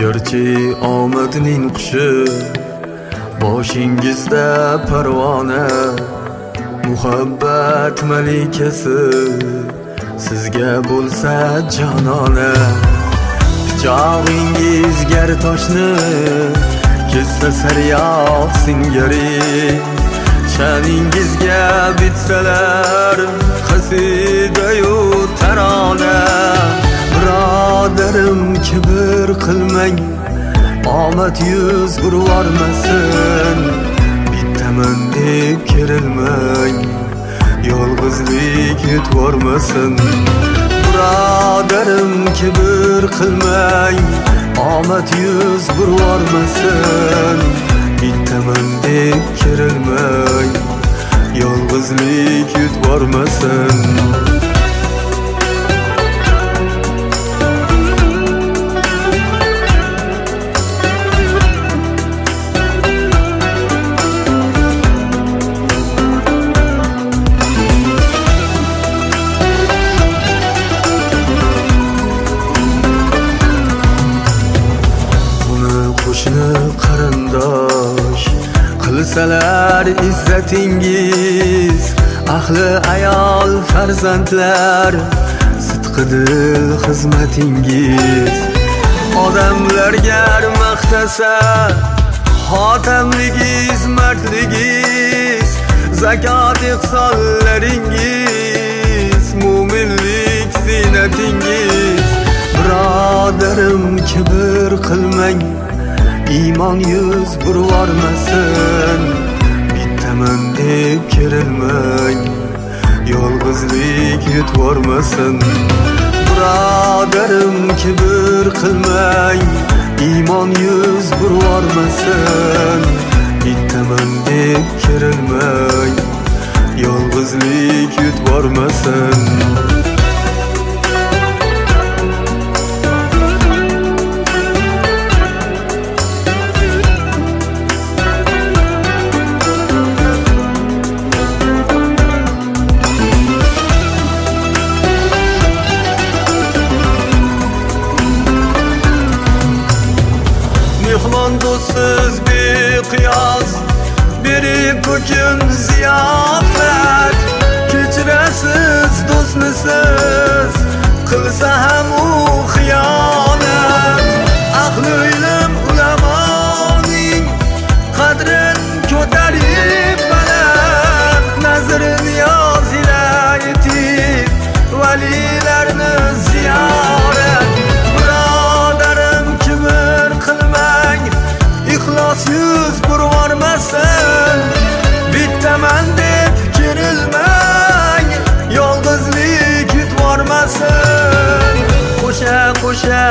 Garchi omadning qushi boshingizda parvona, muhabbat malikasi sizga bo'lsa jonona. Pichog'ingiz gar toshni kessa saryoq singari, sha'ningizga bitsalar qasida-yu tarona. Birodarim kibr qilmang, omad yuz burvormasin. Bittaman deb kerilmang, yolg'izlik yutvormasin. Birodarim kibr qilmang, omad yuz burvormasin. Bittaman deb kerilmang, yolg'izlik yutvormasin. Qo'shni qarindosh qilsalar izzatingiz, ahli ayol farzandlar sidqidil xizmatingiz. Odamlarga maqtasa xotamligiz, mardligiz, zakot ihsonlaringiz, mo'minlik zinatingiz. Birodarim kibr qilmang, iymon yuz burvormasin. Bittaman deb kerilmang, yolg'izlik yutvormasin. Birodarim kibr qilmang, iymon yuz burvormasin. Bittaman deb kerilmang, yolg'izlik yutvormasin. Mehmon do'stsiz beqiyos berib ko'kin ziyofat, kechirasiz do'stni siz qilsa ham u xiyonat. Ahli ilm ulamoning qadrin ko'tarib baland, nazri niyoz ila yetib valilarni ziyorat. Birodarim kibr qilmang, ixlos yuz burvormasin. Bittaman deb kerilmang, yolg'izlik yutvormasin. Qo'sha qo'sha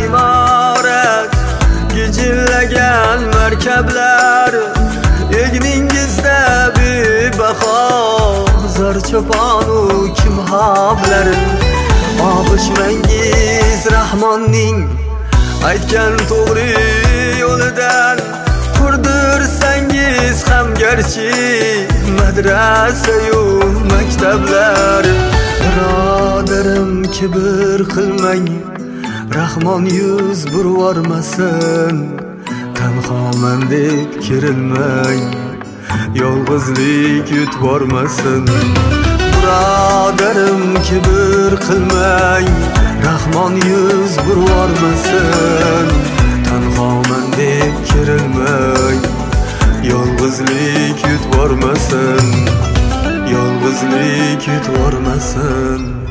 imorat gijillagan markablar, egningizda bebaho zar cho'ponu kimhoblar. Og'ishmangiz Rahmonning aytgan to'g'ri yo'lidan, qurdirsangiz ham garchi madrasa-yu maktablar. Birodarim kibr qilmang, Rahmon yuz burvormasin. Tanhoman deb kerilmang, yolg'izlik yutvormasin. Birodarim kibr qilmang, Rahmon yuz burvormasin. Tanhoman deb kerilmang, yolg'izlik yutvormasin. Yolg'izlik yutvormasin.